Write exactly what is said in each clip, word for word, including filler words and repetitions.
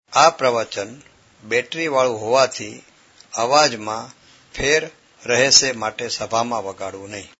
આ પ્રવચન બેટરી વાળું હોવાથી અવાજમાં ફેર રહેશે, માટે સભામાં વગાડવું નહીં.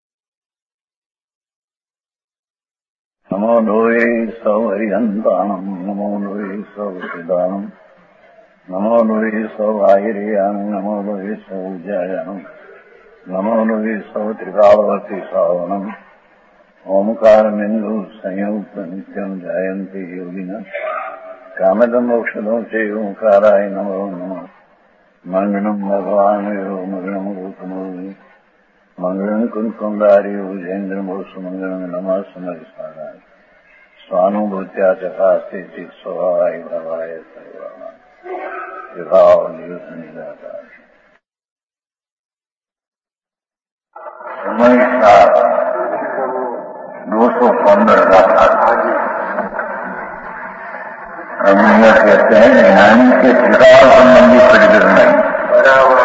નમો લોહે સૌ હરિહંતાણમ, નમો લોહે સૌ સિદાનમ, નમો લોહે સૌ આહિર્યાણમ, નમો લોહે સૌ જયાણમ, નમો લોહે સૌ ત્રિકાવતી સાવણમ. ઓમકાર બિંદુ સંયુક્ત નિત્યમ જાયંતિ યોગિના કામદમ મોક્ષદો છે ઓંકારાય નમો નમઃ. મંગળમ ભગવાન મંગળમ ગૌતમો મંગળમ કુંકુંદારી ઉજેન્દ્રમોષ મંગળમ નમઃ સમરિસ્મરાય સ્વાનુભૂત્યા ચકાસ્તે સ્વભાવાય ભવાય સર્વાના વિભાવ દિવસ નિરાકાર. સમય સાત दो सौ पंद्रह अमीर कहते हैं ज्ञानी के त्रिकाल संबंधी प्रकट नहीं. बराबर.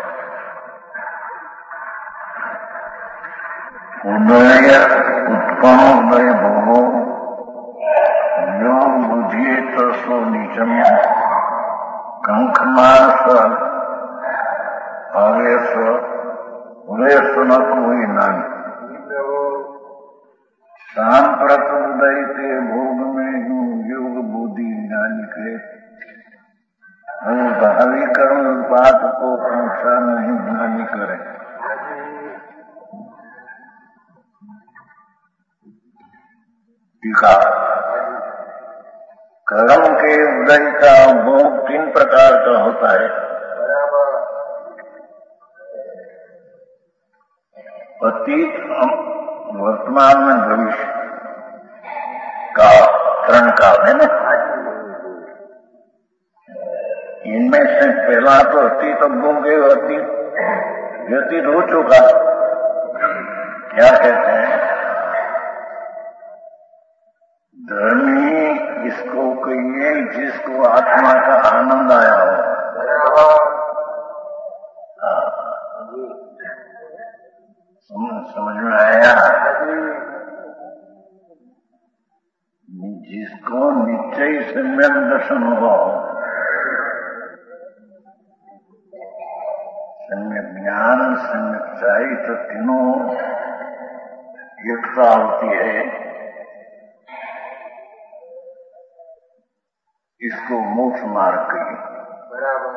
उदय उत्पन्न उदय भोगो जो बुझिए तसो नीचम कंखमास आवेश उदेश न कोई नानी. सांप्रत उदय के भोग में यूं योग बुद्धि ज्ञान के भावी कर्म बात को पहुंचा नहीं ज्ञानी करे. टीका. कर्म के उदय का भोग तीन प्रकार का होता है. अतीत वर्तमान में भविष्य का त्रण काल है ना. इनमें से पहला तो अतीत भोग है. अतीत व्यतीत हो चुका. क्या कहते हैं धर्मी इसको कहिए जिसको आत्मा का आनंद आया हो. समझ में आया. जिसको निश्चय सम्यक दर्शन हो, सम्यक ज्ञान सम्यक चाहिए तो तीनों एकता होती है. इसको मोक्ष मार्ग कहिए. बराबर.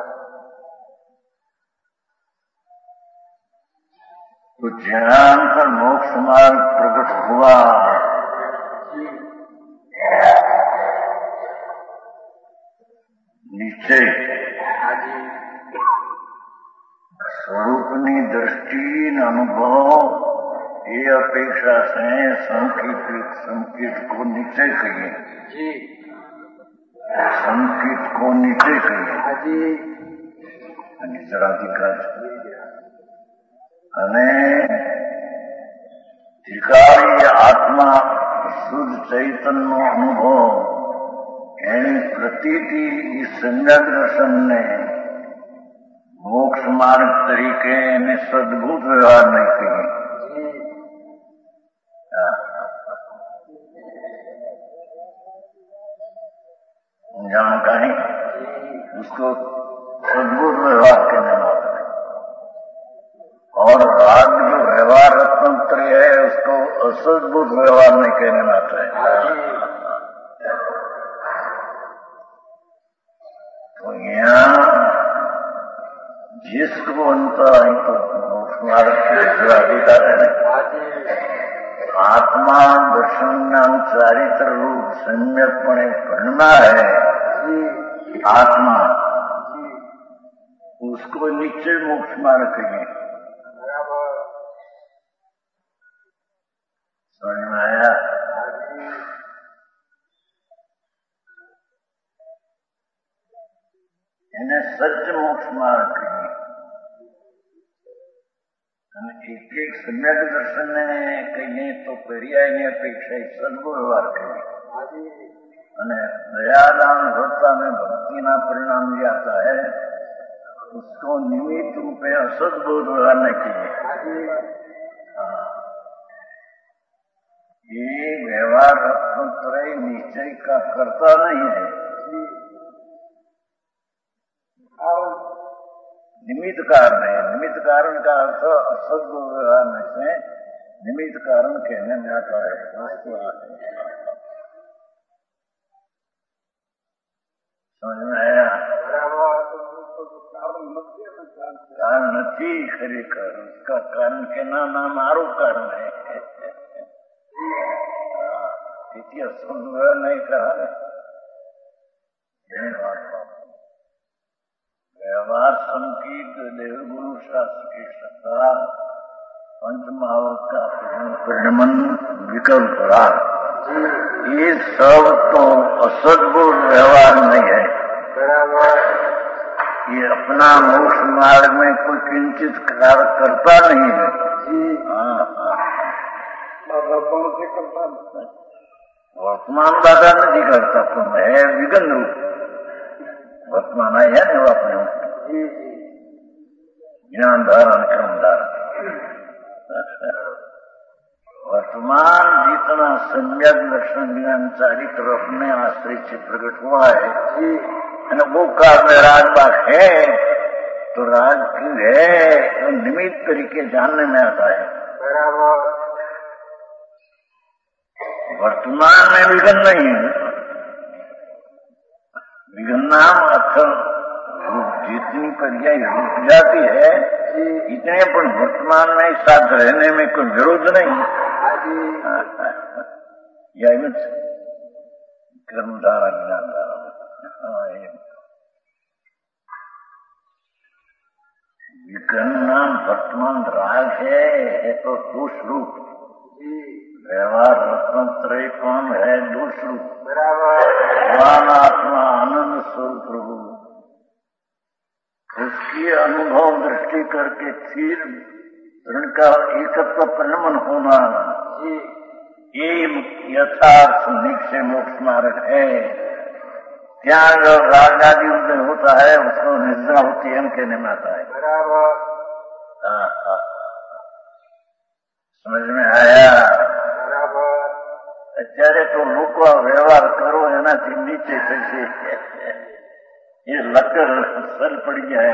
तो ज्ञान का मोक्ष मार्ग प्रकट हुआ. निश्चय स्वरूपनी दृष्टि अनुभव ये अपेक्षा से संकेत संकेत को निश्चय कहिए. संकेत को निश्चय कहिए. निश्चराधिकार અને ત્રિકાળી આત્મા શુદ્ધ ચૈતન્ય અનુભવ એની પ્રતીતિ એ સંજ્ઞા દર્શનને મોક્ષ માર્ગ તરીકે એને સદભૂત વ્યવહાર નહીં કહીએ. जान कहीं उसको सद्भुत व्यवहार कहने वाला है. और राग जो व्यवहार रत्नत्र है उसको असद्भुत व्यवहार नहीं कहने वाला है. तो यहाँ जिसको अंतर तो मार्ग के अधिकार है. आत्मा दर्शन नाम चारित्र रूप सम्यकपणे भरना है. आत्मा उसको निश्चय मोक्ष मार्ग कहिए. समझ में आया? इन्हें सच मोक्ष मार्ग कहिए. एक एक सम्यक दर्शन ने कहिए तो पर्यायની અપેક્ષા સદગુણ વ્યવહાર કહીએ. અને દયાદાન ભક્તા में भक्ति ना परिणाम भी आता है उसको निमित्त रूपे असदबोध व्यवहार नहीं कहिए. ये व्यवहार रत्नत्रय निश्चय का करता नहीं है. निमित्त कारण है। निमित्त कारण का अर्थ असद्गुण व्यवहार में से निमित्त कारण कहने में आता है। समझ में आया? कारण नहीं खरेखर उसका कारण कहना नाम आरोप कारण है। इतिहास नहीं कहा व्यवहार संकीर्त देवगुरु शास्त्र की श्रद्धा पंचमहावत का परिणमन विकल्प रहा। ये सब तो असद्गुण व्यवहार नहीं है। ये अपना मोक्ष मार्ग में कोई किंचित कार्य करता नहीं है। वर्तमान बाधा नहीं करता तो है विघन रूप वर्तमान है ना वो अपने ज्ञान धारण क्रम धारण वर्तमान जितना सम्यक दर्शन ज्ञान चारित्र अपने आश्रय से प्रकट हुआ है वो काल में राजबाग है तो राज क्यों है तो निमित्त तरीके जानने में आता है। वर्तमान में विघन नहीं है। विघन नाम अक्षर जितनी पर्याय रुक जाती है इतने पर वर्तमान में साथ रहने में कोई विरोध नहीं। यह कर्मधारा ज्ञान धारा विघन नाम वर्तमान राग है तो दोष रूप व्यवहार रत्नत्रय कौन है दोष रूप भगवान आत्मा आनंद स्वरूप प्रभु उसकी अनुभव दृष्टि करके फिर उनका एकत्व परिणमन होना ये यथार्थ निश्चय मोक्ष मार्ग है। त्याग और राग आदि उदय होता है उसको निद्रा होती है कहने में आता है। समझ में आया? અત્યારે તો લોકો વ્યવહાર કરો એનાથી નીચે થશે એ લકર સર પડી જાય।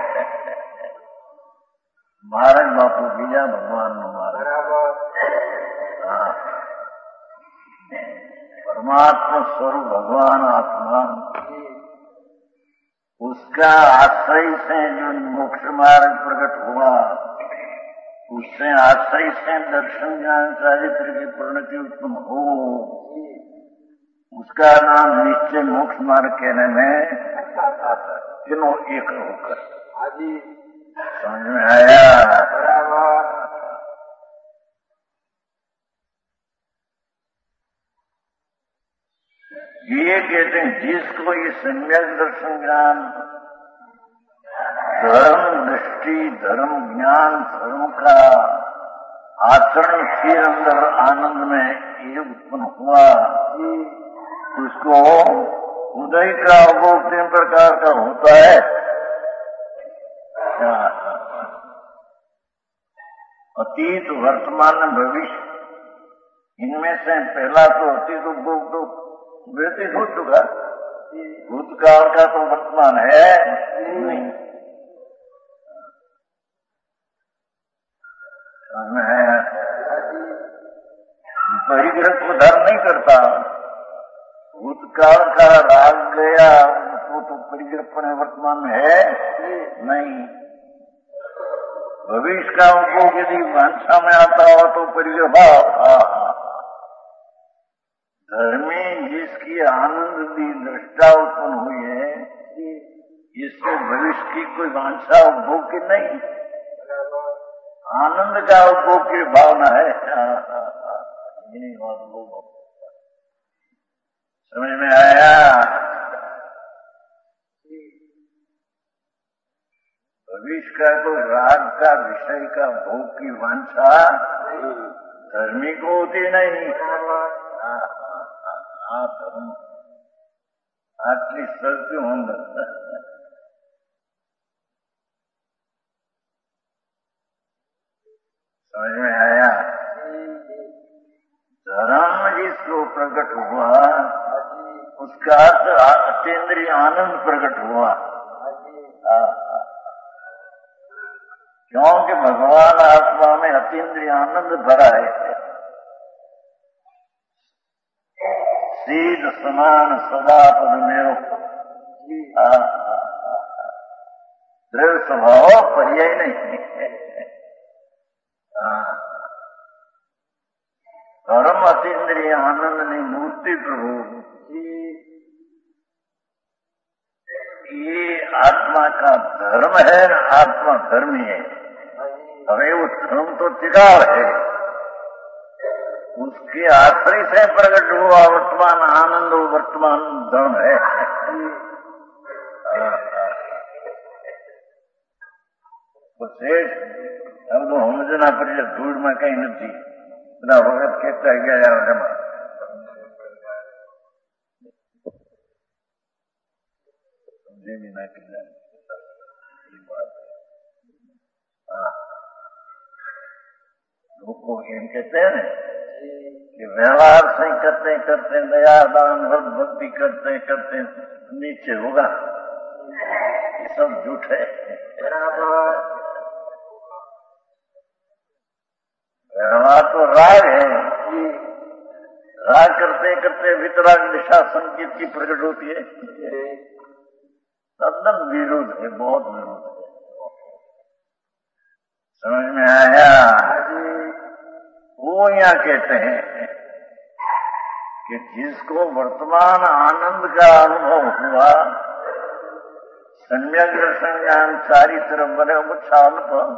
महाराज बापू बीजा भगवान नो मार्ग परमात्मा स्वरूप भगवान आत्मा उसका आश्रय से जो मोक्ष मार्ग प्रकट हुआ उससे आश्रय से दर्शन ज्ञान चारित्र की परिणति उत्पन्न हो उसका नाम निश्चय मोक्ष मार्ग कहने में आता है। तीनों एक होकर समझ में आया? ये कहते हैं जिसको ये सम्यक दर्शन ज्ञान धर्म दृष्टि धर्म ज्ञान धर्म का आचरण फिर अंदर आनंद में ये उत्पन्न हुआ उसको उदय का अनुभव तीन प्रकार का होता है। अतीत वर्तमान भविष्य इनमें से पहला तो अतीत उपभोग तो व्यतीत हो चुका। भूतकाल का तो वर्तमान है नहीं। परिग्रह को धर्म नहीं करता। भूतकाल का राग गया वो तो परिग्रह वर्तमान में है नहीं। भविष्य का उपभोग यदि वांछा में आता हो तो परिग्रह भाव धर्मी जिसकी आनंद की दृष्टा उत्पन्न हुई है इससे भविष्य की कोई वांछा उपभोग की नहीं आनंद का उपभोग की भावना है। यही बात लोग समझ में आया? भविष्य का तो राग का विषय का भोग की वांछा धर्मी को होती नहीं। हाँ धर्म आटली सत्य होंगे समझ में आया? धर्म जिसको प्रकट हुआ उसका अतीन्द्रिय आनंद प्रकट हुआ। क्योंकि भगवान आत्मा में अतीन्द्रिय आनंद भरा है। सीध समान सदा पद मेरो दृढ़ स्वभाव पर्याय नहीं है। परम अतीन्द्रिय आनंद ने मूर्ति प्रभु ये आत्मा का धर्म है, आत्मा धर्मी है। हमें वो धर्म तो टिकाव है, उसके आश्रय से प्रकट हुआ वर्तमान आनंद वर्तमान धर्म है। शेष अब तो समझना पड़े धूल में कहीं नहीं બધા વખત કહેતા ગયા એમાં સમજે બી ના કર્યા લોકો એમ કહેते हैं कि व्यवहार से करते करते दया दान व्रत भक्ति करते करते नीचे होगा, ये सब झूठ है। व्यवहार तो राग है, राग करते करते वितराग दिशा संकेत की प्रकट होती है। तद्दन विरोध है, बहुत विरोध है। समझ में आया? वो यहाँ कहते हैं कि जिसको वर्तमान आनंद का अनुभव हुआ, सम्यक दर्शन ज्ञान सारी तरफ बने उच्छान पर,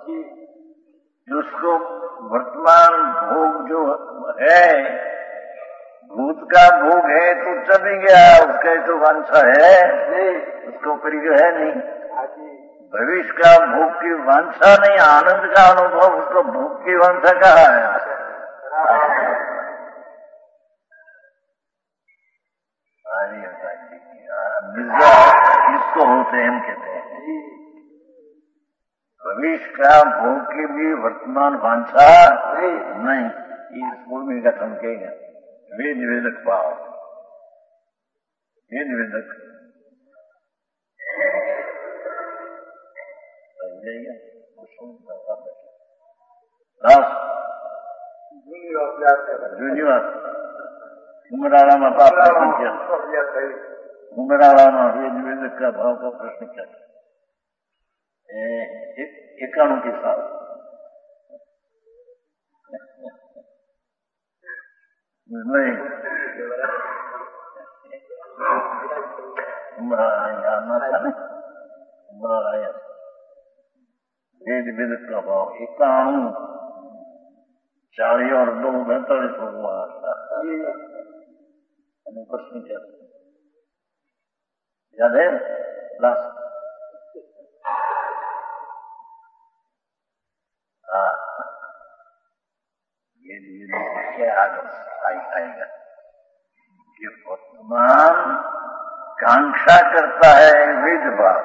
जिसको वर्तमान भोग जो है, भूत का भोग है तो चली गया, उसका तो वांछा है, उसको परिग्रह है नहीं। भविष्य का भोग की वांछा नहीं, आनंद का अनुभव, उसको भोग की वांछा कहा है। इसको होते हम कहते हैं भविष्य का भोग की भी वर्तमान वांछा नहीं। इस भूमि का समझेगा वेद वेदक भाव, वेद वेदक જૂની વાત ઉમરાળામાં બાપ પ્રશ્ન किया, ઉમરાળામાં વેદ વેદક का भाव का प्रश्न किया एकाणु के साथ नहीं उमराळा आना था ना, उमराळा वेद वेदक का भाव एकाणु चालीस और दो पैंतालीस हुआ प्रश्न क्या याद है? लास्ट ये क्या आएगा कि वर्तमान कांक्षा करता है वेद भाव,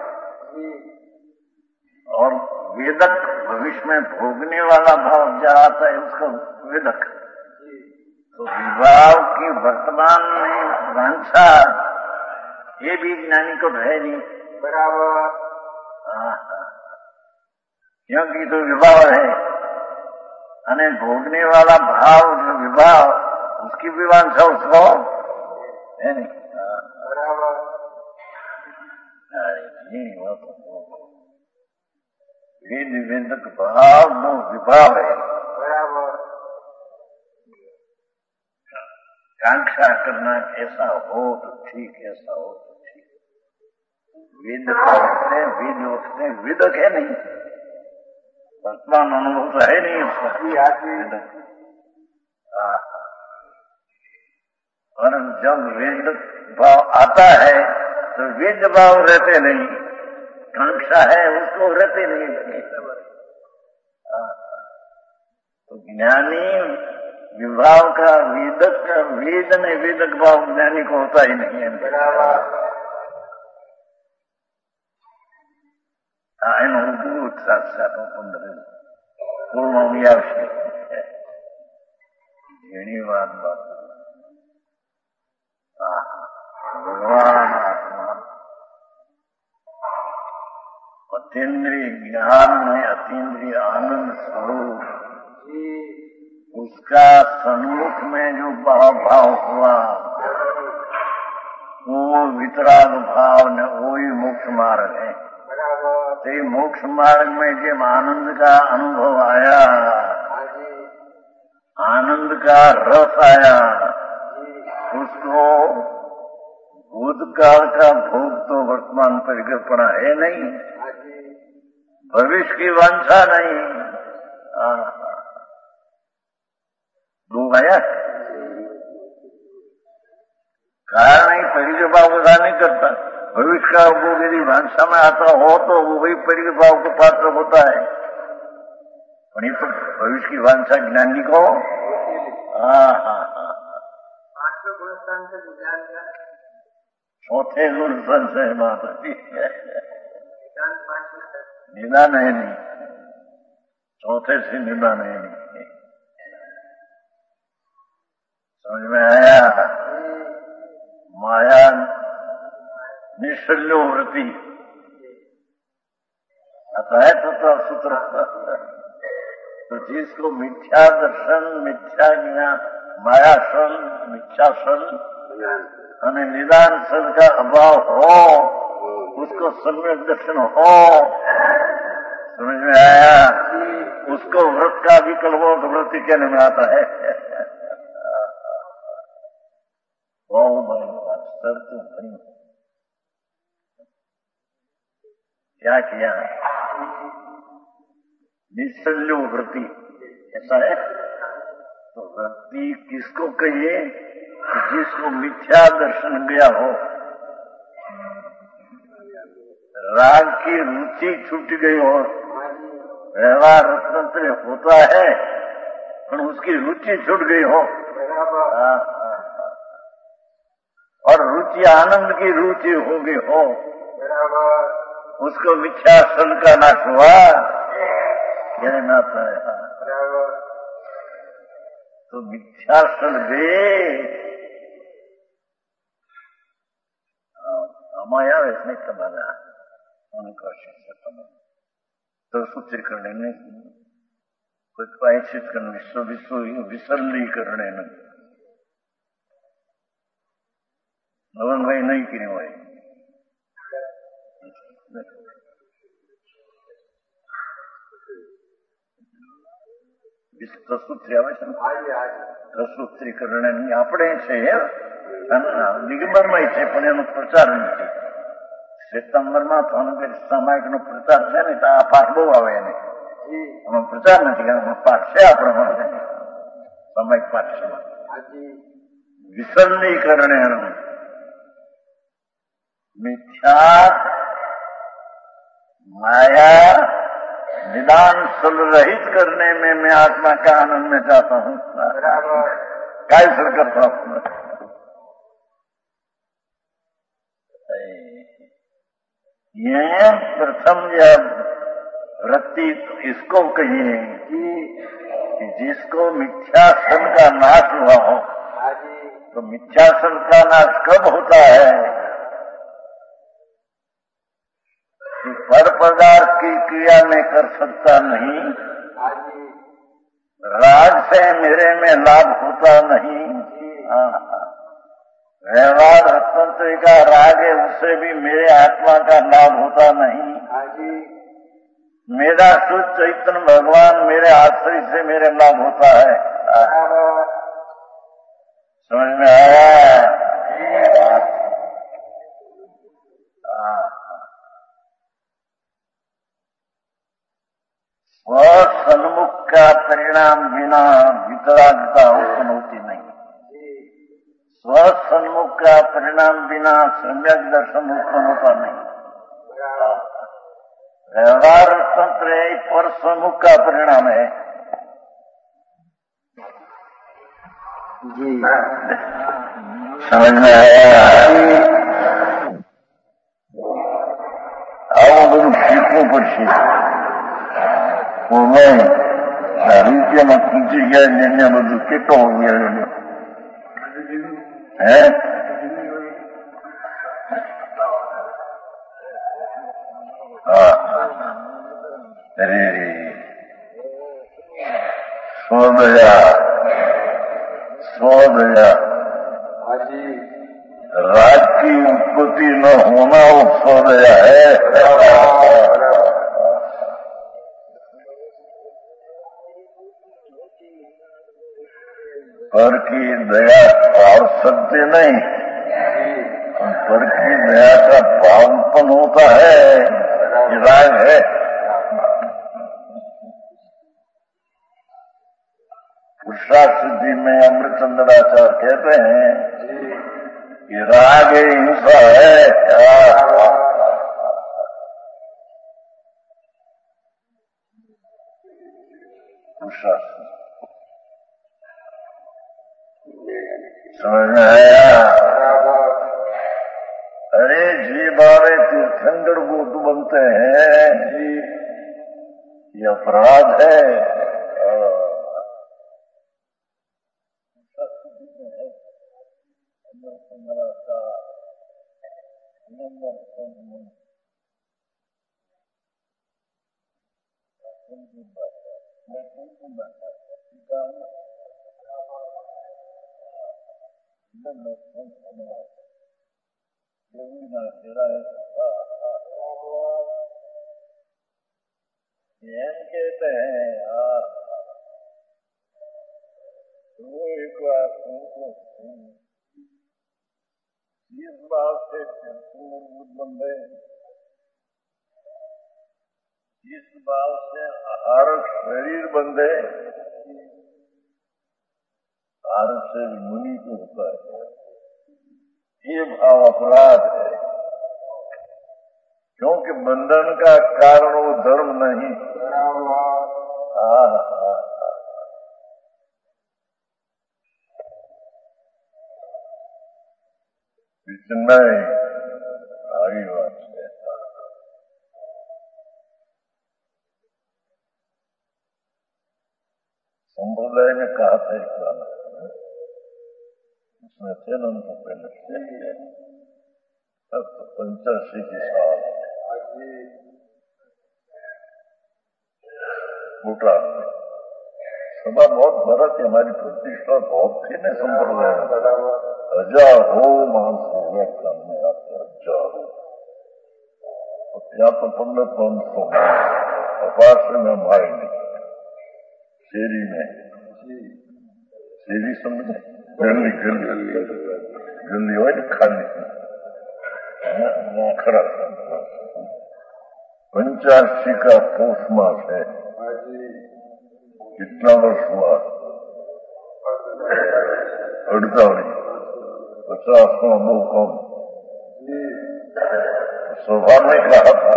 और वेदक भविष्य में भोगने वाला भाव जहाँ आता है उसका वेदक। तो विभाव की वर्तमान में वांछा ये भी ज्ञानी को है नहीं बराबर, क्योंकि तो विभाव है अने भोगने वाला भाव जो विभाव उसकी भी वांछा उसको है नहीं बराबर। वेद वेदक भाव वो विभाव है बराबर। कांक्षा करना ऐसा हो तो ठीक, ऐसा हो तो ठीक। वेद पढ़ते वेद उठते वेदक है नहीं, वर्तमान अनुभव तो है नहीं उसका। और जब वेद भाव आता है तो वेद भाव रहते नहीं, कांक्षा है उसको रहते नहीं लगे। तो ज्ञानी विभाव का वेदक का वेद ने वेदक भाव ज्ञानी को होता ही नहीं है बराबर। એનો ઉદ્ભૂત સાક્ષાત પૂર્ણમી આવશે ઘણી વાત બાત ભગવાન આત્મા अतीन्द्रिय ज्ञान में अतीन्द्रिय आनंद स्वरूप, उसका सन्मुख में जो भाव भाव हुआ वो वितराग भाव ने वो ही मोक्ष मार्ग है। तो मोक्ष मार्ग में जब आनंद का अनुभव आया, आनंद का रस आया, उसको भूतकाल का भोग तो वर्तमान परिकल्पना है नहीं, भविष्य की वांछा नहीं। लोग आया कारण ही परिकल्पा को नहीं करता। भविष्य का भोग यदि वांछा में आता हो तो वो वही परिकल्पा को पात्र होता है। ये तो भविष्य की वांछा ज्ञानी को हाँ हाँ हाँ चौथे गुण संशय माता निदान है नहीं, चौथे से निदान है नहीं। समझ में आया? माया निश्चल्यो वृत्ति आता है तो, तो सूत्र। तो जिसको मिथ्या दर्शन, मिथ्या ज्ञान, मायासल, मिथ्यासल અને निदान सल का अभाव हो, उसको सम्यक दर्शन हो, समझ में आया? उसको व्रत का विकल्प हो तो वृत्ति कहने में आता है। बहुत बड़ी बात सर तो बड़ी क्या किया? निश्चल्यो वृत्ति ऐसा है। तो वृत्ति किसको कहिए? जिसको मिथ्या दर्शन गया हो, राग की रुचि छूट गई हो। व्यवहार रत्न होता है पर उसकी रुचि छूट गई हो, और रुचि आनंद की रुचि हो गई हो, उसको मिथ्या सल का नाश हुआ, यह नाता है। तो मिथ्या सल गए माया वैसे તમારા અનુકર્ષિત છે તમે તો સૂત્રીકરણે કોઈ પાયચિત કરને વિશ્વ વિશ્વ વિસરલીકરણે નહીં નવનભાઈ નહીં કર્યું હોય સૂત્રી આવે છે ને સૂત્રીકરણે આપણે છે દિગંબરમાં છે પણ એનો પ્રચાર નથી. સિતંબરમાં થોનગર સામાયિક નો પ્રચાર છે ને તો આ પાઠ બહુ આવે એને એનો પ્રચાર નથી કારણ પાઠ છે આપણા સામાયિક પાઠ છે. વિસરલીકરણે मिथ्या माया निदान सल रहित करने में मैं आत्मा का आनंद में जाता हूँ. काय सर करता हूँ ये प्रथम जब वृत्ति इसको कहिए कि जिसको मिथ्यासन का नाश हुआ हो. तो मिथ्यासन का नाश कब होता है कि पर पदार्थ की क्रिया में कर सकता नहीं, राग से मेरे में लाभ होता नहीं. व्यवहार तंत्र का राग है उससे भी मेरे आत्मा का लाभ होता नहीं. मेरा शुद्ध चैतन्य भगवान मेरे आश्रय से मेरे लाभ होता है. समझ में आया? स्वसन्मुख का परिणाम बिना वितरागता उत्पन्न होती नहीं. स्वसन्मुख का परिणाम बिना सम्यक दर्शन उत्पन्न होता नहीं. व्यवहार तंत्र पर सम्मुख का परिणाम है. जी समझ में आया? આવું બધું શીખવું પડશે. રૂપિયામાં પૂછી ગયા એને બધું કેટલો હે હા अरे सो दया सो दया राग की उत्पत्ति न होना वो सो दया है। पर की दया पाल सकते नहीं, पर की दया का पालपन होता है, ये राग है। पुरुषार्थ सिद्धि में अमृतचंद्राचार्य कहते हैं कि राग हिंसा है। पुरुषार्थ समझ में आया? अरे जीव आवे तीर्थंकर गोद बनते हैं, ये अपराध है। एम कहते हैं वो एक बात इस बात से मजबूत बंदे, इस बात से आहारक शरीर बंदे, आहारक से मुनि को होता है। ये भाव अपराध है, क्योंकि बंधन का कारण वो धर्म नहीं। नहीं आगे बात है। संप्रदाय ने कहा था एक गाना, उसमें थे ना उनको पहले अब तो पंचासी के साल भूटान में सभा बहुत भरा थी, हमारी प्रतिष्ठा बहुत थी न संप्रदाय में। हजार हो मांस सेवा करने आते हजारों, यहाँ तो पंद्रह पांच सौ अपास में मारे नहीं। शेरी में शेरी समझे, गली गली गली हो खाली खड़ा। पंचासी का पोष मास है, कितना वर्ष हुआ? अड़तालीस पचास में दो कम सभा में कहा था।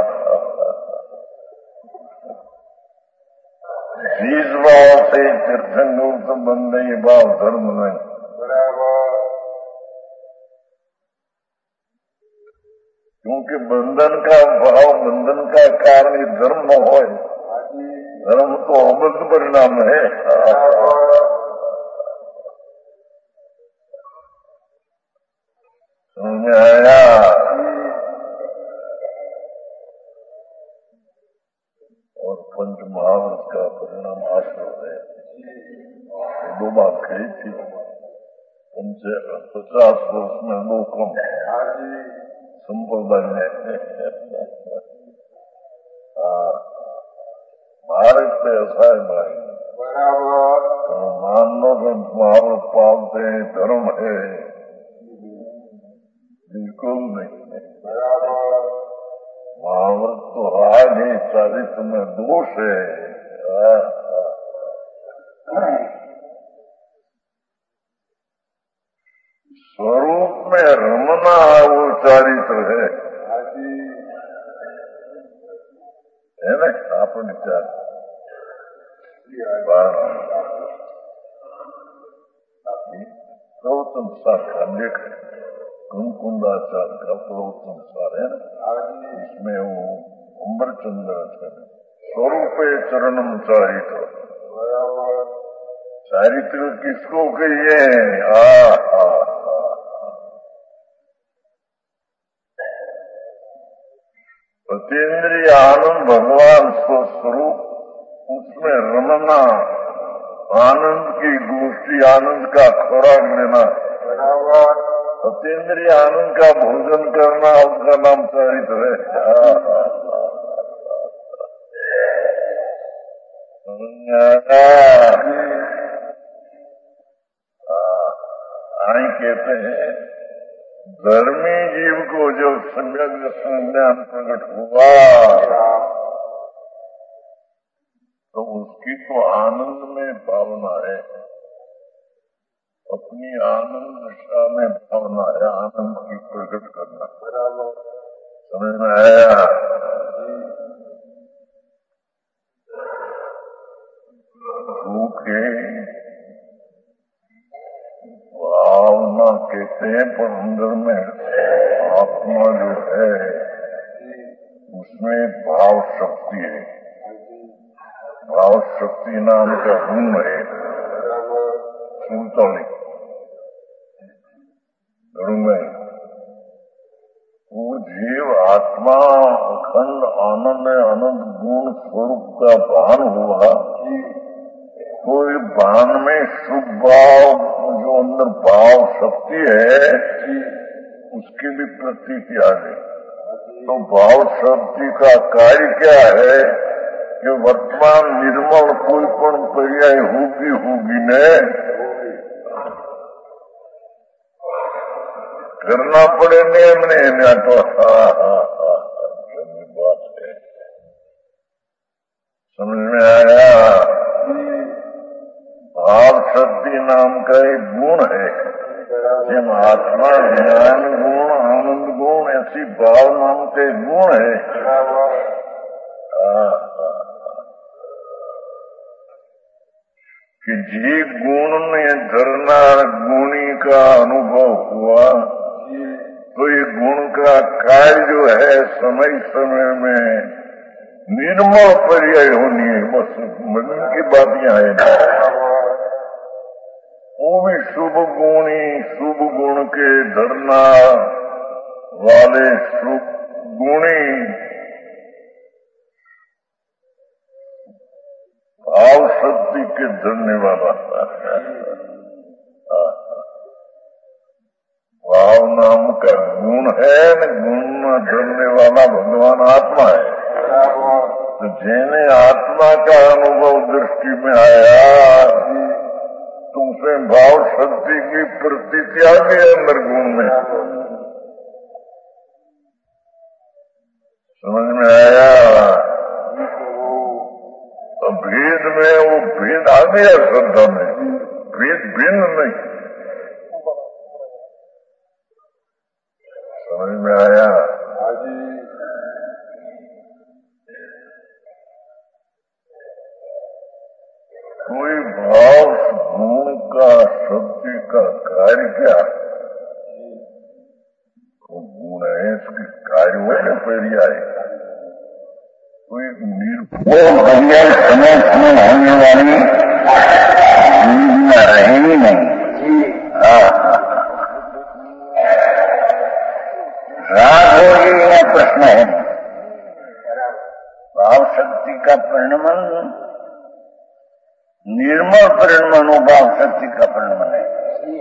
जिस भाव से तीर्थंकर तो बंद नहीं, भाव धर्म नहीं। क्योंकि बंधन का भाव, बंधन का कारण ये धर्म न हो, धर्म तो अमृत परिणाम है। समझ आया? और पंच महाव्रत का परिणाम आश्रय है। दो बात कही थी, पंच पचास वर्ष में दो कम संप्रदाय है। भारत पे ऐसा है भाई, मान लो कि महाव्रत पालते हैं, धर्म है, बिल्कुल नहीं। महाव्रत तो राग है, चरित्र में दोष है। स्वरूप में रमना वो चरित्र है, है ना? आपने चार प्रवचन सार का लेख कुंकुंदाचार्य का प्रवचन सार है ना, इसमें वो अमृतचंद्राचार्य स्वरूप चरणम चारित्र। चारित्र किसको कहिए? आ, आ, अतीन्द्रिय आनंद भगवान स्वस्वरूप, उसमें रमना, आनंद की गोष्ठी, आनंद का खुराक लेना, अतीन्द्रिय आनंद का भोजन करना, उसका नाम चरित्र है। आई कहते हैं धर्मी जीव को जब सम्यक ज्ञान प्रकट हुआ तो उसकी तो आनंद में भावना है, अपनी आनंद दशा में भावना है, आनंद की प्रकट करना। समझ में आया? भूखे भावना कहते हैं, पर अंदर में आत्मा जो है उसमें भाव शक्ति है, भाव शक्ति नाम का गुण है, संतुलित में वो जीव आत्मा अखंड आनंद अनंत गुण स्वरूप का भान हुआ तो भान में शुभ भाव जो अंदर भाव शक्ति है उसकी भी प्रतीति आ गई। तो भाव शक्ति का कार्य क्या है कि वर्तमान निर्मल कोई पण पर्याय होगी होगी ने करना पड़े नियम ने तो हा हा हा बात है। समझ में आया? भाव शक्ति नाम का एक गुण है, जिन आत्मा ज्ञान गुण आनंद गुण ऐसी भाव नाम के गुण है। कि जीव गुण में धरना गुणी का अनुभव हुआ तो ये गुण का कार्य जो है समय समय में निर्मल पर्याय होनी है। बस मन की बात यहाँ है, वो भी शुभ गुणी शुभ गुण के धरना वाले शुभ गुणी भाव शक्ति के धरने वाला भाव नाम का गुण है न, गुण धरने वाला भगवान आत्मा है। तो जिन्हें आत्मा का अनुभव दृष्टि में आया तुमसे भाव शक्ति की प्रतीति आ गई अंदर गुण में। समझ में आया? तो भेद में वो भेद आ गया श्रद्धा में, भेद भिन्न नहीं। समझ में आया? कोई भाव गुण का शक्ति का कार्य क्या तो गुण है, इसके कार्य हुए न पर्याय। कोई निर्भय समय समय होने वाली रहे ही नहीं। राग होगी यह प्रश्न है। भाव शक्ति का परिणमन निर्मल परिणमन हो, भाव शक्ति का परिणमन है।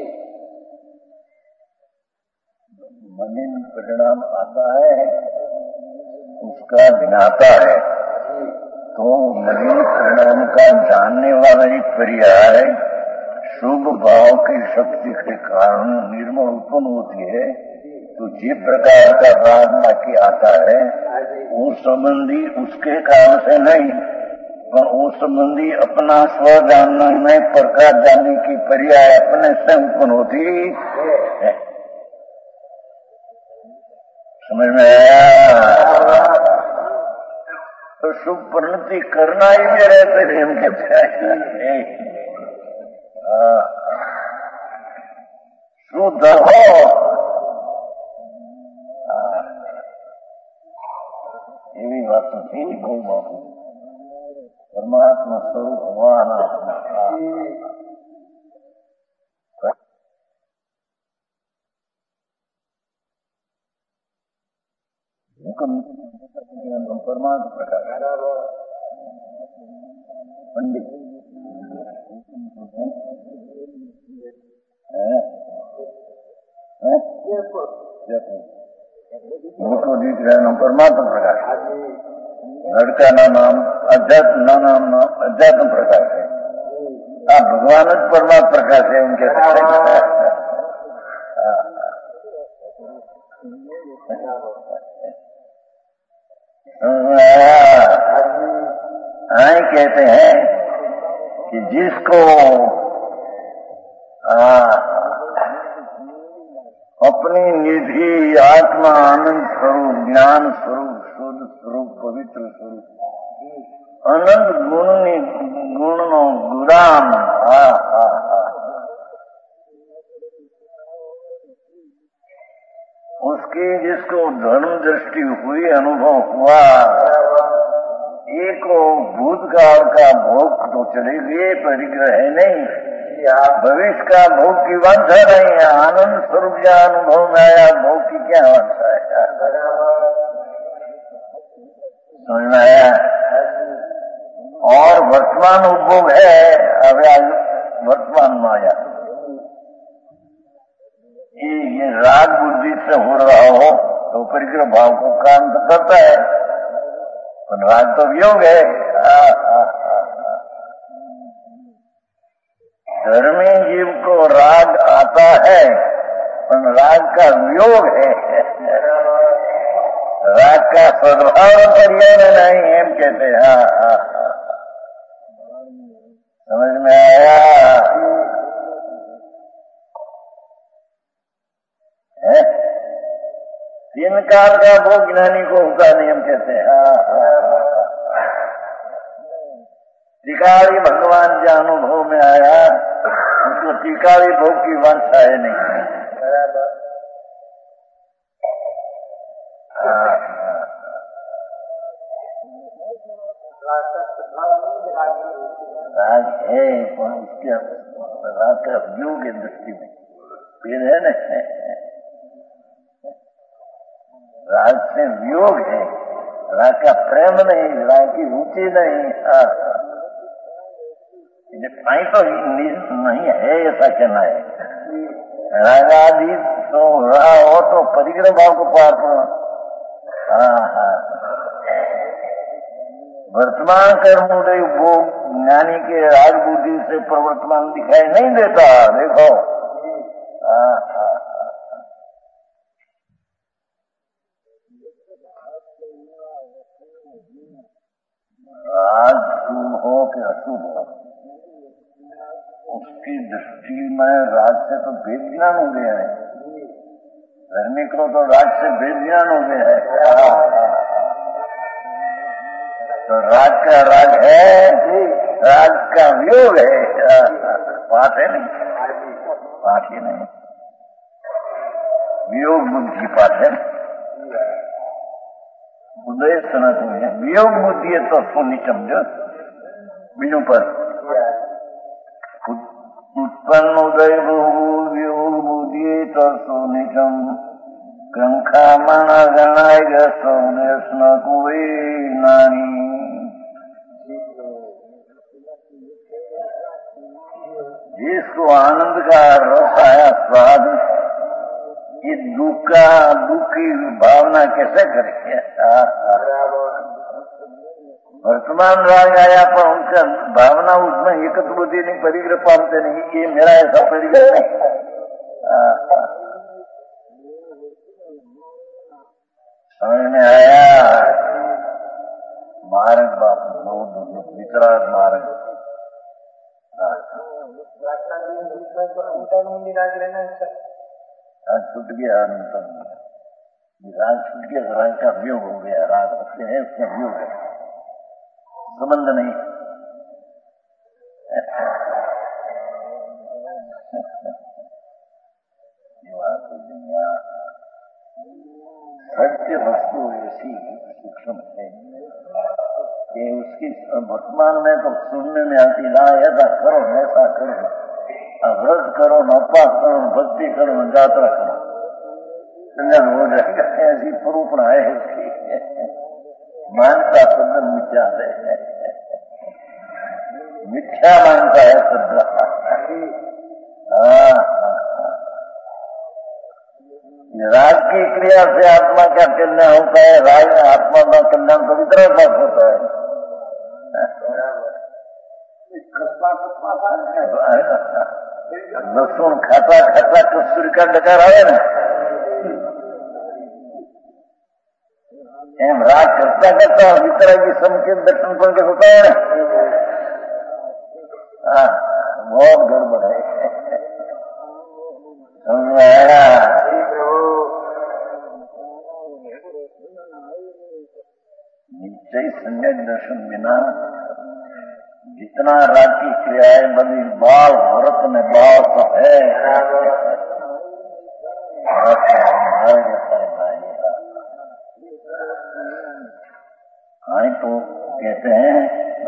मलिन परिणाम आता है उसका भिन्नता है। तो मलिन परिणाम का जानने वाला ही पर्याय शुभ भाव की शक्ति के कारण निर्मल उत्पन्न होती है। तो जिस प्रकार का राग बाकी आता है वो संबंधी उसके कारण से नहीं, पर वो संबंधी अपना स्व जानने में प्रकाश जानने की पर्याय अपने से उत्पन्न होती है। समझ में आया? तो शुभ परिणति करना ही मेरे से प्रेम कहते हैं। शुद्ध हो ये भी बात तो थी कोई बात नहीं। परमात्मा स्वरूप भगवान आत्मा परमात्मा प्रकाश पंडित उनको दिख रहे नाम परमात्मा प्रकाश, लड़का ना नाम अध्यात्म ना नाम अध्यात्म प्रकाश है। आप भगवान ज परमात्मा प्रकाश है उनके आए कहते हैं कि जिसको आ, अपनी निधि आत्मा आनंद स्वरूप ज्ञान स्वरूप शुद्ध स्वरूप पवित्र स्वरूप अनंत गुण गुण नो गुदाम हा हा हा उसकी जिसको धर्म दृष्टि हुई अनुभव हुआ, एक भूतकाल का भोग तो चले गए, परिग्रह है नहीं, भविष्य का भोग की वांछा नहीं है, आनंद स्वरूप का अनुभव में आया, भोग की क्या वांछा है? समझ में आया? और वर्तमान उपभोग है, अब वर्तमान में आया ये, ये राग बुद्धि से हो रहा हो तो परिग्रह भाव को काम तो करता है, पर राग तो वियोग है। आ, आ, आ, आ। धर्मी जीव को राग आता है, पर राग का वियोग है, राग का स्वभाव पर्याय नहीं है कहते हैं। हाँ हाँ हाँ समझ में आया? है तीन काल का भोग ज्ञानी को उसका नियम कहते हैं। हाँ हाँ त्रिकाली भगवान के अनुभव में आया, उसको त्रिकाली भोग की वांछा है नहीं। राग है पर उसके राग का वियोग है दृष्टि में पेड़ है न, राग से वियोग है, राग का प्रेम नहीं, राग की रुचि नहीं। पाई तो नहीं है ऐसा कहना है। रागादि तो रहा हो तो परिग्रह भाव को पार करो। हाँ हाँ वर्तमान कर्म उदय वो ज्ञानी के राग बुद्धि से प्रवर्तमान दिखाई नहीं देता। देखो हाँ हाँ राग शुभ हो कि अशुभ हो, उसकी दृष्टि में राग से तो भेद ज्ञान हो गया है। धर्मी को तो राग से भेद ज्ञान हो गया है। तो राग का राग है, राग का वियोग है। पाठ है नहीं, पाठ ही नहीं, वियोग बुद्धि पाठ है। उदय सनत में वियोग बुद्धि है तो सुनी समझो बीजों पर उत्पन्न उदय वियोग बुद्धि तो सुनिचम कंखा मना गणाय गौने स्न कुवे नानी। जिसको आनंद का रस आया स्वाद, ये दुख का दुख की भावना कैसे करेंगे? वर्तमान राग आया पर उनका भावना उसमें एकत्र बुद्धि नहीं, परिग्रह पाते नहीं, ये मेरा ऐसा परिग्रह नहीं। समझ में आया? मार्ग बाप लो वितराग मार्ग राग छूट गया, राग छूट गया, राग का वियोग हो गया। राग उससे है, उसका वियोग है, संबंध नहीं। सत्य वस्तु ऐसी सूक्ष्म है कि उसकी वर्तमान में तो सुनने में आती ना, ऐसा करो ऐसा करो, व्रत करो न उपवास करो न भक्ति करो न यात्रा करो, हो जाएगा। ऐसी प्रूपणा है इसकी। मानता शब्द मिथ्या है, मिथ्या मानता है शब्द। हाँ, राग की क्रिया से आत्मा का कल्याण होता है, राग आत्मा का कल्याण पवित्र बात होता है। लहसुन खाता खाता कस्तूरी का डकार आवे ने एम राग करता करता वितरागी संकेत दर्शन पर होता है। हाँ, बहुत गड़बड़ है, समझ में आया? निश्चय सम्यक दर्शन बिना जितना राग की क्रियाएं बनी बाल भरत में बाल तो है, हाँ तो कहते हैं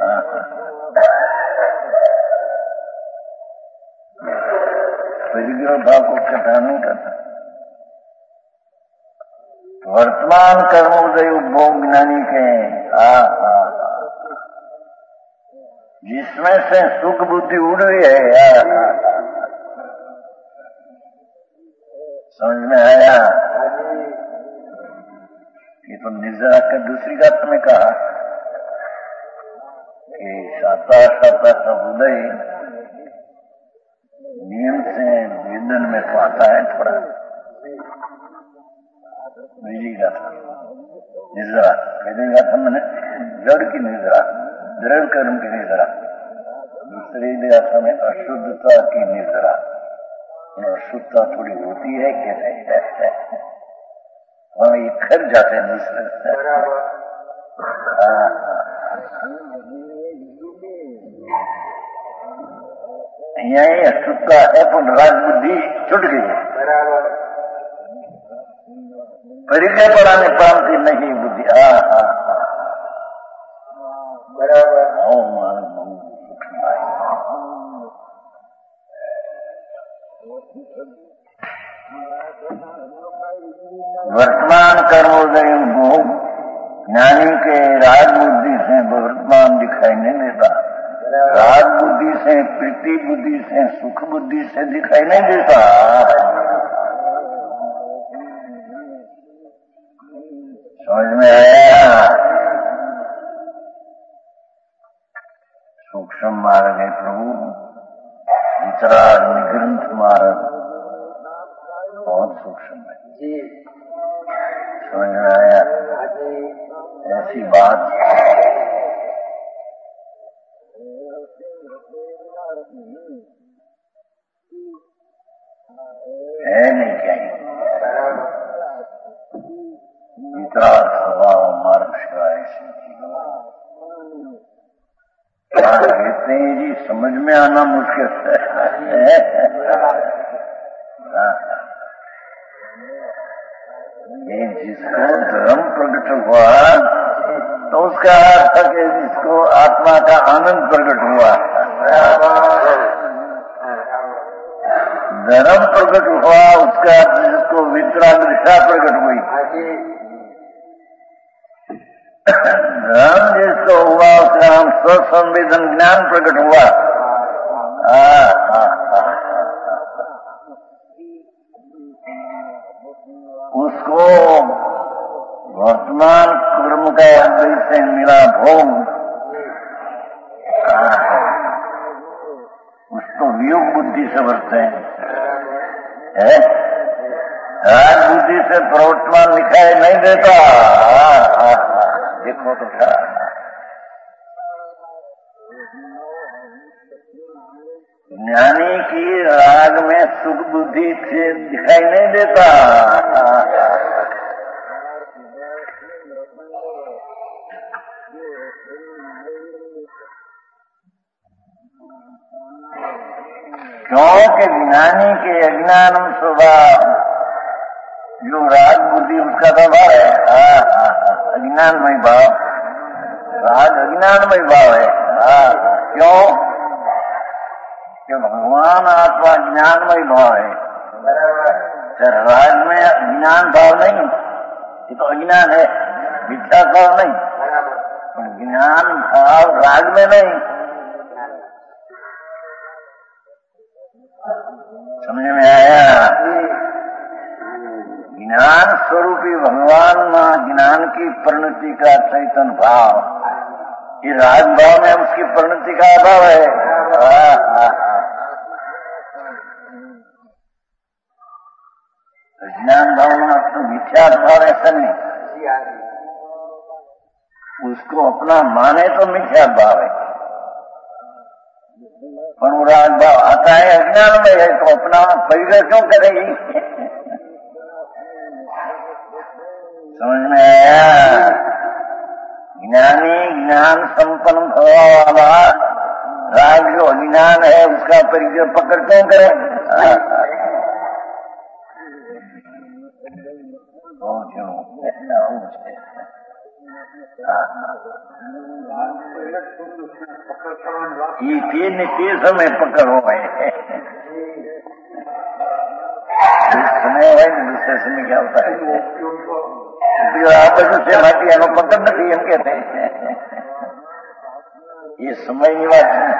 परिग्रह भाव को कटा नहीं करता। वर्तमान कर्मोदय उपभोग ज्ञानी के आ, आ, जिसमें से सुख बुद्धि उड़ रही है। आ, आ, आ, समझ में आया? ये तो निर्जरा का दूसरी बात में कहा कि साता साता का उदय नियम से वेदन में तो आता है थोड़ा बिजली का था निजरा, वेदन का था मैंने जड़ की निजरा, द्रव्य कर्म की निजरा, दूसरे दिया में अशुद्धता की निजरा। अशुद्धता थोड़ी होती है कहते हैं वहां ये खर जाते हैं दूसरे। यही अशुद्धता है तो राग बुद्धि छुट गई है, परिचय पढ़ाने पाती नहीं बुद्धि। हाँ हाँ हाँ बराबर। आओ मान वर्तमान कर्मोदय भोग ज्ञानी के राग बुद्धि से वर्तमान दिखाई नहीं देता, राग बुद्धि से प्रीति बुद्धि से सुख बुद्धि से दिखाई नहीं देता। समझ में आया? सूक्ष्म मार्ग है प्रभु, वितराग निग्रंथ मार्ग बहुत सूक्ष्म है। समझ में आया? ऐसी बात है नहीं कहीं। वितराग स्वभाव मार्ग शिवाय ऐसी क्या कहते हैं जी, समझ में आना मुश्किल है। ये जिसको धर्म प्रकट हुआ तो उसका अर्थ है कि जिसको आत्मा का आनंद प्रकट हुआ। धर्म प्रकट हुआ उसका अर्थ जिसको वितराग प्रकट हुई। धर्म जिसको हुआ उसका नाम स्वसंवेदन ज्ञान प्रकट हुआ। आ, आ, आ, उसको वर्तमान कर्म का अद्वैत से मिला भोग, उसको वियोग बुद्धि से वर्ते है, राग बुद्धि से प्रवर्तमान दिखाई नहीं देता। आ, आ, आ, देखो तो क्या ज्ञानी की राग में सुख बुद्धि से दिखाई नहीं देता। क्योंकि ज्ञानी के अज्ञानम स्वभाव जो राग बुद्धि उसका स्वभाव है अज्ञानमय भाव, राग अज्ञानमय भाव है। हाँ, क्यों? कि भगवान आत्मा ज्ञानमय भाव है, राग में ज्ञान भाव नहीं, ये तो अज्ञान है, विद्या भाव नहीं। ज्ञान भाव राग में नहीं। समझ में आया? ज्ञान स्वरूपी भगवान में ज्ञान की परिणति का चैतन भाव, ये राग भाव में उसकी परिणति का अभाव है। आ, आ, आ। ज्ञान भाव में तो मिथ्या भाव ऐसा नहीं, उसको अपना माने तो मिथ्या भाव है, पर वो राग भाव आता है अज्ञान में है तो अपना परिग्रह क्यों करेगी? समझ में आया? ज्ञानी ज्ञान संपन्न भवा वाला राग जो अज्ञान है उसका परिग्रह पकड़ क्यों करे? ये ते समय पकड़ो है, समय है दूसरे समय क्या होता है? आप से माटी आनो पकड़ नहीं हम कहते हैं, ये समय की बात है।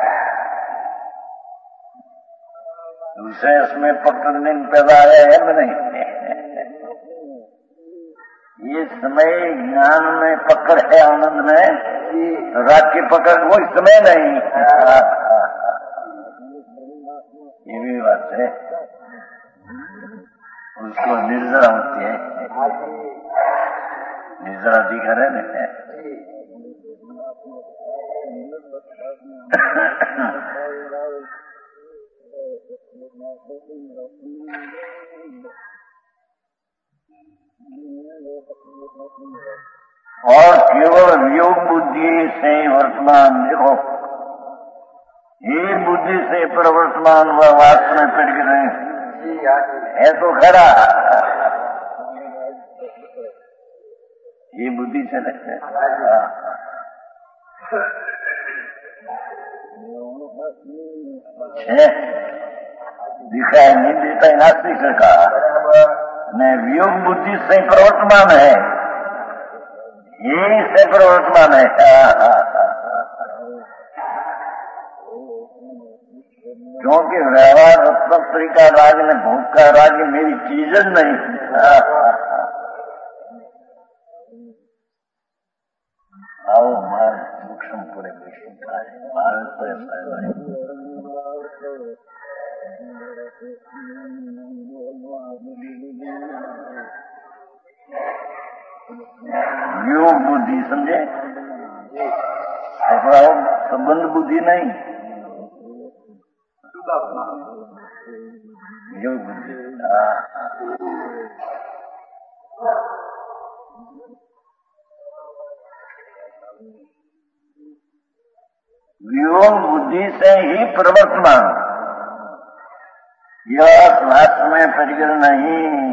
दूसरे समय पकड़ने पैदा आया है नहीं, ये समय ज्ञान में पकड़ है, आनंद में राग की पकड़ वो समय नहीं। ये भी बात है, उसको निर्जरा होती है, निर्जरा दिखा रहे हैं। और केवल वियोग बुद्धि से वर्तमान, देखो ये बुद्धि से प्रवर्तमान व वासना पड़ गए है तो खरा, ये बुद्धि से लगते है, दिखाई नहीं देता है नास्तिक का, न वियोग बुद्धि से प्रवर्तमान है, यही से प्रवर्तमान है। क्योंकि व्यवहार रत्नत्री का राग ने भोग का राग मेरी चीज नहीं। आओ मार सूक्ष्म पूरे विश्व का है, भारत तो ऐसा है। योग बुद्धि समझे, संबंध बुद्धि नहीं, योग बुद्धि। योग बुद्धि से ही प्रवर्तमान, यह श्वास में परिग्रह नहीं।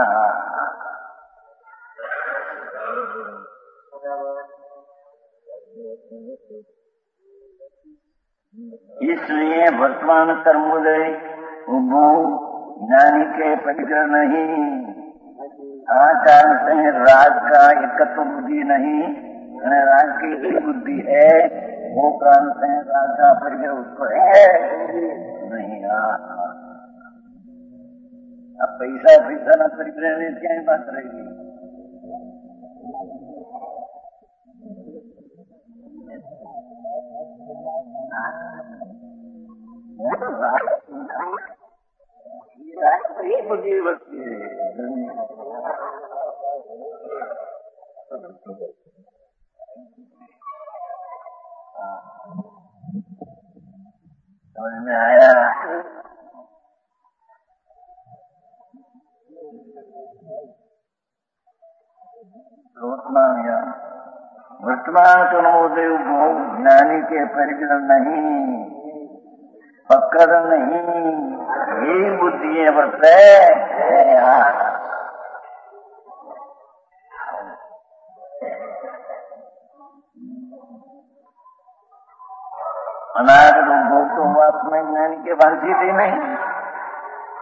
इसलिए वर्तमान कर्मोदय ज्ञानी के परिग्रह नहीं, आचार से राग का एकत्व बुद्धि नहीं, राग की एक बुद्धि है, वो कारण से राग का परिग्रह उसको है नहीं। अब पैसा पैसा न परिग्रह में क्या ही बात रहेगी? ये बुद्धि बचती है। समझ में आया? वर्तमान या वर्तमान कर्मोदय ज्ञानी के परिग्रह नहीं, पकड़ नहीं, यही बुद्धि है वर्त अनागत भोग तो आत्मा ज्ञानी के वांछित ही नहीं,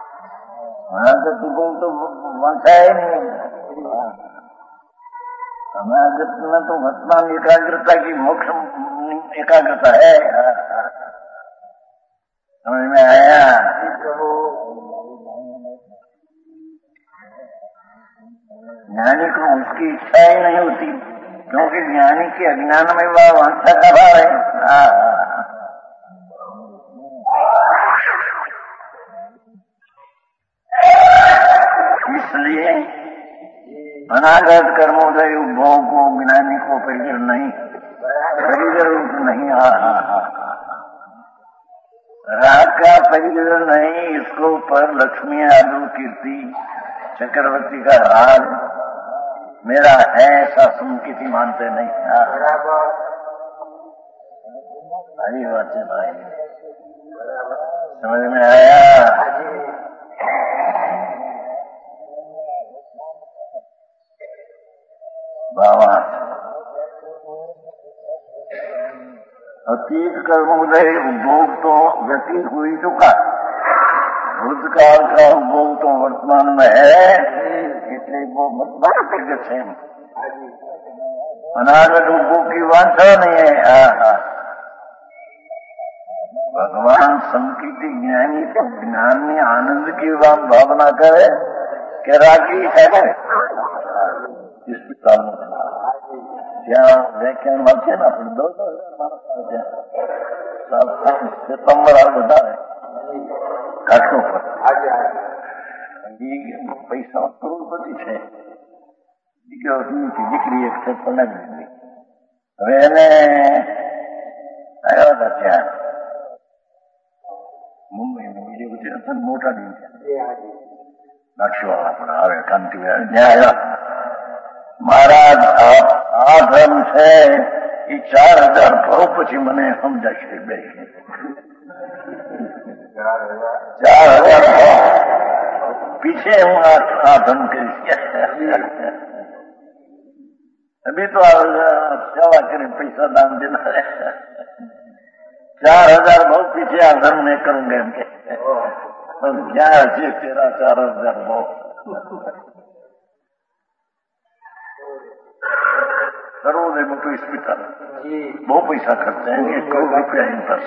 अनागत भोग तो वंशा ही नहीं। समागत में तो वर्तमान एकाग्रता की मोक्ष एकाग्रता है। समझ में आया? ज्ञानी को उसकी इच्छा ही नहीं होती, क्योंकि ज्ञानी के अज्ञान में वह वांछा का भाव है। इसलिए अनागत कर्मोदय उपभोग को ज्ञानी को परिग्रह नहीं, परिग्रह नहीं। हा हा हा राग का परिग्रह नहीं, इसको पर लक्ष्मी आदु कीर्ति चक्रवर्ती का राग मेरा है ऐसा संकिति मानते नहीं। हरी बात है भाई, समझ में आया? बाबा अतीत कर्मोदय उपभोग तो व्यतीत हो ही चुका, भूतकाल का उपभोग तो वर्तमान में है, इसलिए वो मतभेद प्रगट है। अनागत उपभोग की वांछा नहीं है। आ, आ। भगवान संकीर्ति ज्ञानी तो ज्ञान में आनंद की भावना करे कि रागी है। इस पिता में ત્યાં વ્યાખ્યાન વાંચે ને આપણે દો દો સિતંબર આ બધા ઘાટો પર પૈસા કરોડપતિ છે, દીકરી એક છે પરણાવી દીધી. હવે એને આવ્યા હતા ત્યાં મુંબઈમાં બીજી બધી હતા મોટા દિન નાક્ષીવાળા પણ આવે કાંતિભાઈ ત્યાં આવ્યા. महाराज आ धर्म है ये चार हजार भाव पी मैंने समझाशे बे चार हजार भाव पीछे हूँ आ धर्म करी अभी तो सेवा कर पैसा दान देना है। चार हजार भाव पीछे आ धर्म नहीं करूंगा इनके क्या है तेरा चार हजार भाव करोड़ में तो स्पीकर बहुत पैसा खर्चे हैं, एक करोड़ रुपया इन पास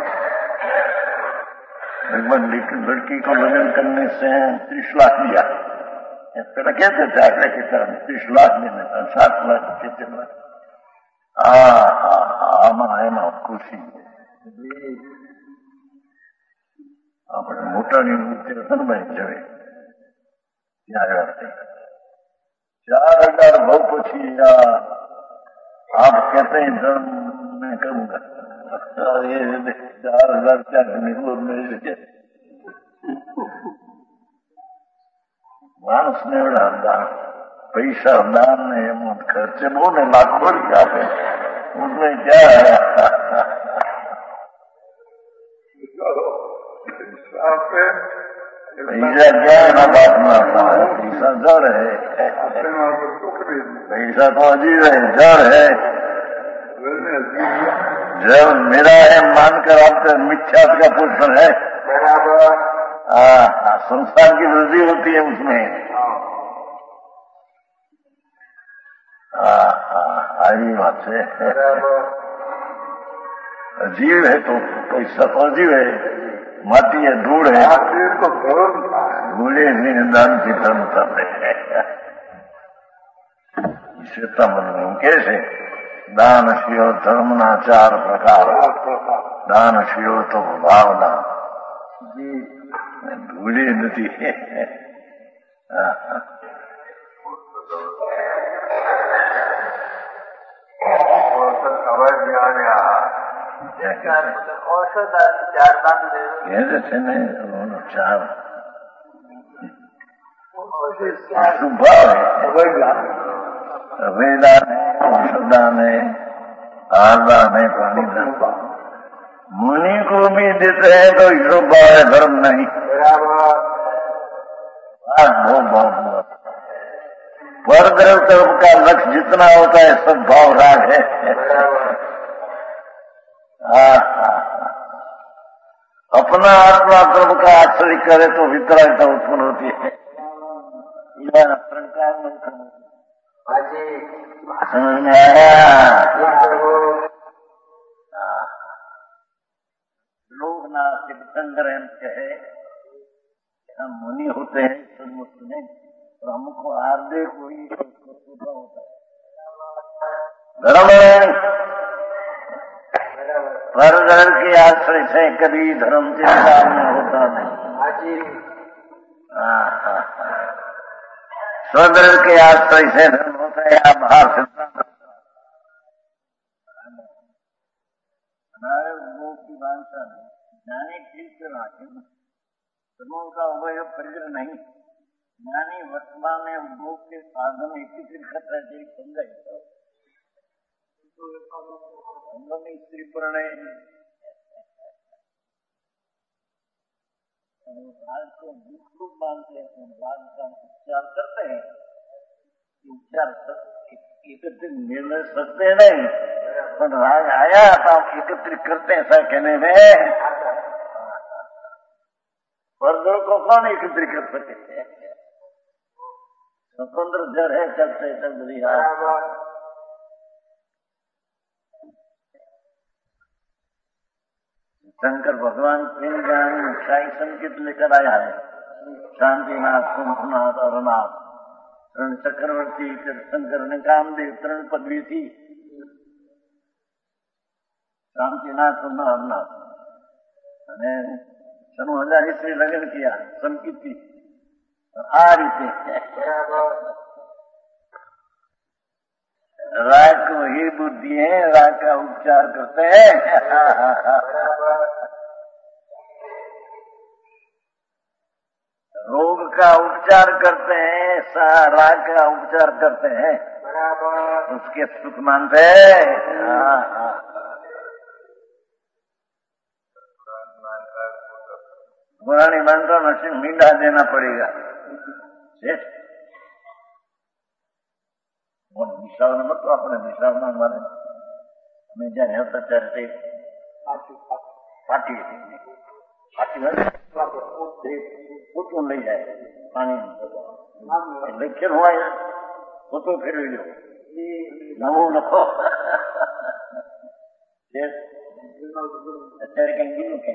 एक लड़की को लगन करने से तीस लाख दिया, पहले कहते थे आंकड़े के तरह तीस लाख देने था, सात लाख कहते लाख हाँ हाँ आमा एमा खुशी अपने मोटा नहीं भाई जवे क्या चार हजार भाव पी आप कहते हैं धर्म मैं करूंगा ये चार हजार क्या निकलो मेरे मानस ने बड़ा दान पैसा दान ने अमाउंट खर्चे वो ने लाखों रुपया पे उसमें क्या है पैसा क्या है ना बात में पैसा जड़ है, पैसा तो अजीब है, जड़ है। जब मेरा है मानकर आपका मिथ्या का पोषण है, हाँ संसार की वृद्धि होती है उसमें। हाँ हाँ यही बात है, अजीब है तो पैसा तो अजीब है, माटी है धूल है, धूले नहीं दान की धर्म कर रहे हैं। इसे तमन कैसे दान शिव धर्म ना चार प्रकार, दान शिव तो भावना धूली नदी चार भाव है, वेदान है, औषधान है, आहारदान है, पानी दान। मुनि को भी देते हैं तो इसको भाव है, धर्म नहीं। बहुत बहुत पर द्रव तरफ का लक्ष्य जितना होता है सब भाव राग है। अपना आत्मा तरफ का आश्रय करे तो वितरागता उत्पन्न होती है। समझ में आया? लोग ना तीर्थंकर एम कहे हम मुनि होते हैं सन्मुक्त में, तो हमको आर्दे कोई होता है धर्म पर घर के आश्रय से कभी धर्म चिंता में होता नहीं। स्वधर्म के आश्रय से धर्म होता है या बाहर चिंता हमारे उपभोग की भाषा में ज्ञानी ठीक से राखे धर्मों का उपयोग प्रजर नहीं। ज्ञानी वर्तमान में उपभोग के साधन एकत्रित करता है समझाए स्त्री प्रणय राग को दुख रूप मानते हैं, राग का उपचार करते हैं। उपचार एकत्रित निर्णय सकते नहीं, पर राग आया तो हम एकत्रित करते हैं ऐसा कहने में वर्गों को कौन एकत्रित कर सके? स्वतंत्र जड़ है चलते चल रही शंकर भगवान तीन ज्ञान शाही संकेत लेकर आया है। शांतिनाथ, कुंभनाथ और नाथ तरण चक्रवर्ती शंकर ने कामदेव तरण पदवी थी। शांतिनाथ और नाथ અને સનું હજાર ઈસવી લગ્ન किया संकीर्ति आ रीते राग को ही बुद्धि है, राग का उपचार करते हैं। रोग का उपचार करते हैं, राग का उपचार करते हैं, उसके सुख मानते हैं। पुरानी मानता मशीन मींढा देना पड़ेगा। નિશાળ નતો આપણે નિશાળમાં મારે અમે જ્યાં રહેતા ત્યારે પાટી પાટી પોતું લઈ જાય પાણી એટલે ખેર હોય પોતો ફેરવી લો નવું લખો અત્યારે કઈ ગયું કઈ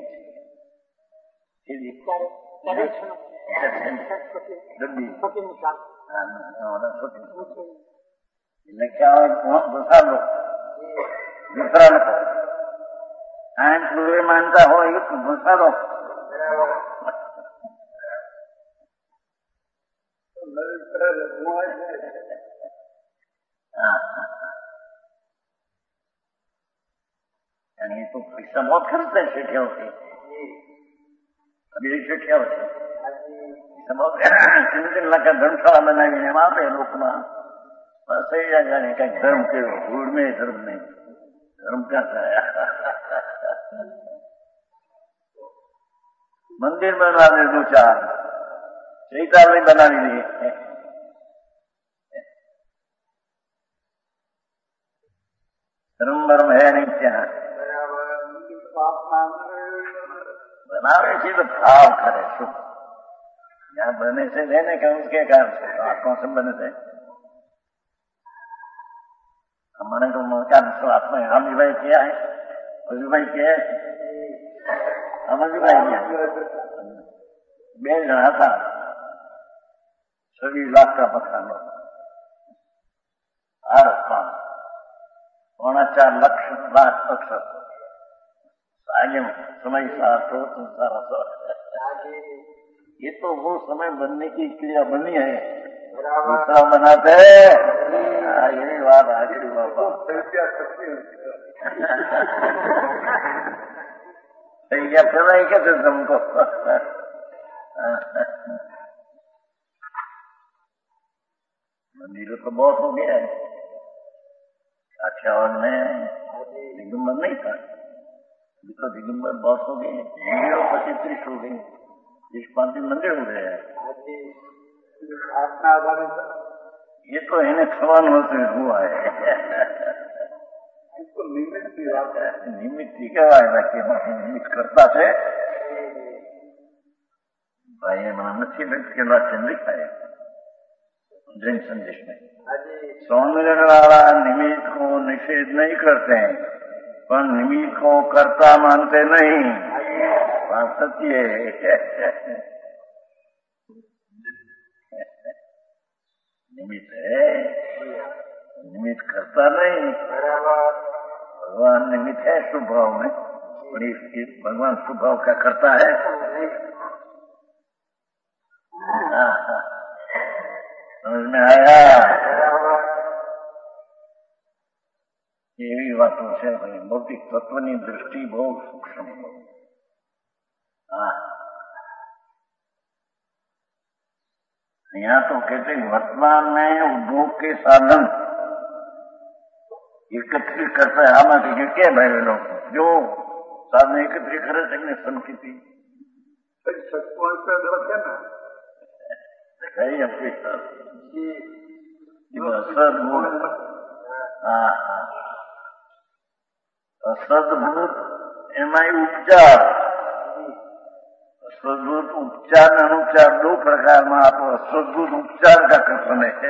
એટલે क्या दूसरा लोग दूसरा लोग आन पूरे मानता हो एक दूसरा लोग यानी तो पैसा बहुत खर्चता है शेठिया होती अभी शेठिया होती तीन तीन लाख का धर्मशाला बनावी वहां पे लोक में बस यही जाने का धर्म के भूल में धर्म नहीं धर्म क्या था मंदिर बनवा दे दो चार चैतालय बना लीजिए धर्म धर्म है नहीं क्या बनावे थी तो भाव करे सुख यहाँ बने से लेने का उसके कारण से आत्मा से बने थे हमारे को मौका आत्मा हम भाई किया है अभी भाई किया है हम अभी भाई किया बे जणा था छवीस लाख का मकान हर स्थान पौना चार लक्ष लाख अक्षर आगे समय साथ हो तुम सारा सौ ये तो वो समय बनने की क्रिया बनी है दूसरा बनाते यही बात आखिरी बाबा क्या फिर नहीं कहते तुमको मंदिर तो बहुत हो गया है अच्छा में दिगंबर नहीं था तो दिगंबर बहुत हो गए मंदिरों पच्चीस तीस हो गए बीस पांच मंदिर हो गए ये तो इन्हें सवाल होते हुआ है निमित्त ही કહેવાય કે નિમિત્ત કરતા છે ભાઈ એમાં નથી લખેલા છે લખાય જૈન સંદેશ में सौ मिनट वाला निमित्त को निषेध नहीं करते हैं, पर निमित्त को कर्ता मानते नहीं। बात सच्ची है। निमित्त है, निमित्त करता नहीं। भगवान निमित्त है स्वभाव में, और इसकी भगवान स्वभाव क्या करता है? समझ में आया? એવી વાતો છે ભાઈ, ભૌતિક તત્વની દૃષ્ટિ બહુ સૂક્ષ્મ। હા, यहाँ तो कहते वर्तमान में उद्योग के साधन एकत्रित करता है। आमा के क्या भाई लोग जो साधन एकत्रित करे सकने संकिति कई अपनी सदभूत। हाँ हाँ, सदभूत एमाई उपचार। सदभूत उपचार और अनुपचार दो प्रकार में आप सदभूत उपचार का कथन है।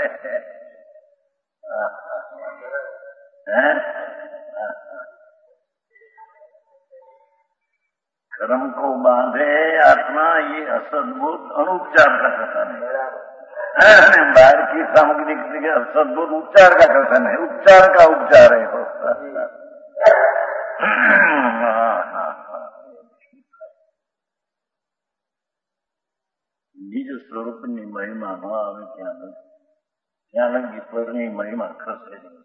कर्म को बांधे आत्मा, ये असदभूत अनुपचार का कथन है। बाहर की सामग्री के असदभूत उपचार का कथन है। उपचार का उपचार है। निज स्वरूप ની મહિમા ન આવે ત્યાં નથી, ત્યાં લગી ઈશ્વરની મહિમા ખસે નહીં।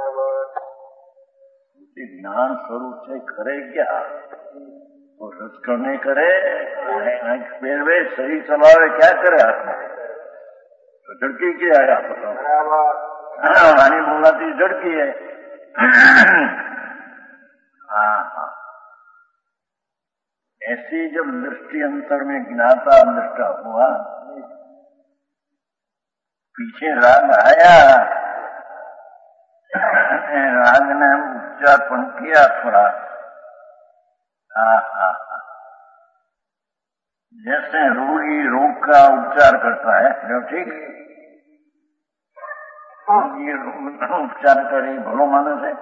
જ્ઞાન સ્વરૂપ છે, કરે क्या? वो संस्करण नहीं करे, आंख फेरवे, शरीर चलावे, क्या करे? हाथ में तो झड़की क्या है? आप बताओ। हाँ, वाणी बोलाती झड़की है। हाँ हाँ, ऐसी जब दृष्टि अंतर में ज्ञाता दृष्टा हुआ, पीछे राग आया, राग ने उपचारपन किया थोड़ा। हाँ हाँ हाँ, जैसे रोगी रोग का उपचार करता है, जो ठीक रोगी रोग का उपचार करे भलो मानस है।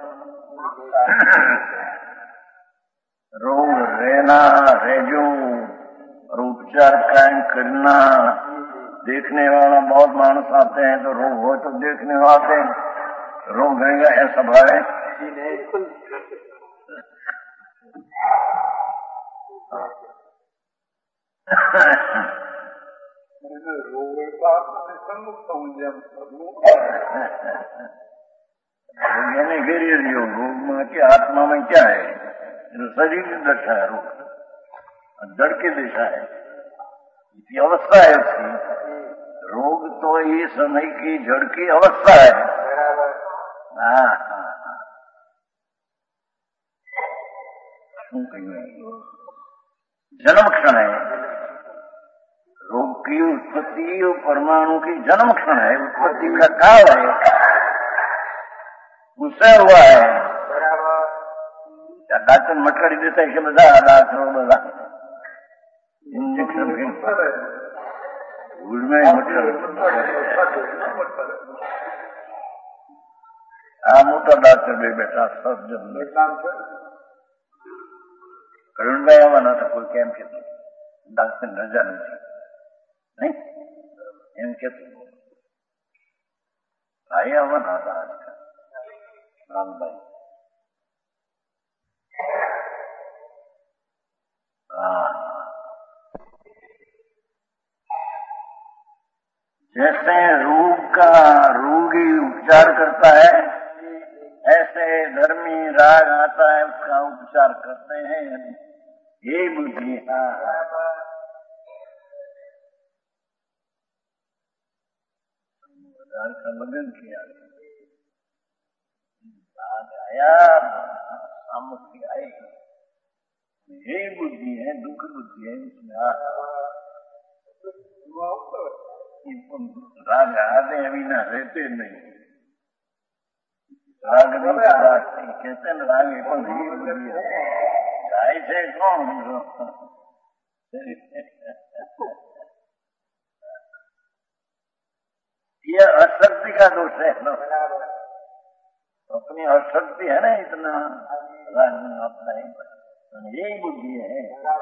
रोग रहना रेजो और उपचार कायम करना। देखने वाला बहुत मानस आते हैं, तो रोग हो तो देखने वाले आते हैं, रोग रहेगा ऐसा भाव है। मैंने घेरिए दियो रोग में कि आत्मा में क्या है? शरीर की दशा है, रोग जड़ की दिशा है, इसी अवस्था है उसकी। रोग तो ये समय की जड़ की अवस्था है। हाँ हाँ हाँ, जन्म क्षण है रोग की उत्पत्ति, और परमाणु की जन्म क्षण है, उत्पत्ति का काल है, उससे हुआ है। डॉक्टर मटकड़ी देता है कि बता डॉक्टर बता इंजेक्शन भी उसमें मटकड़ी। આ મોટા ડોક્ટર બે બેઠા સજ્જન કરુણભાઈ આવવાના હતા, કોઈ કેમ કેતું ડોક્ટર રજા નથી નહીં એમ કેતું ભાઈ આવવાના હતા આજકાલ રામભાઈ। जैसे रोग का रोगी उपचार करता है, ऐसे धर्मी राग आता है, उसका उपचार करते हैं। ये बुद्धि का लगन किया, राग आया, सामर्थ्य आई, ये बुद्धि है, दुख बुद्धि है। उसमें राग आते अभी ना रहते नहीं, राग नहीं कहते न राग ये पण ही बुद्धि है, જાય છે કોણ? ये अशक्ति का दोष है ना, अपनी अशक्ति है ना, इतना अपना यही बुद्धि है,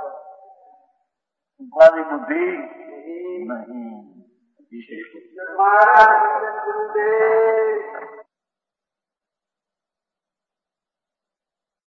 उपाधि बुद्धि नहीं।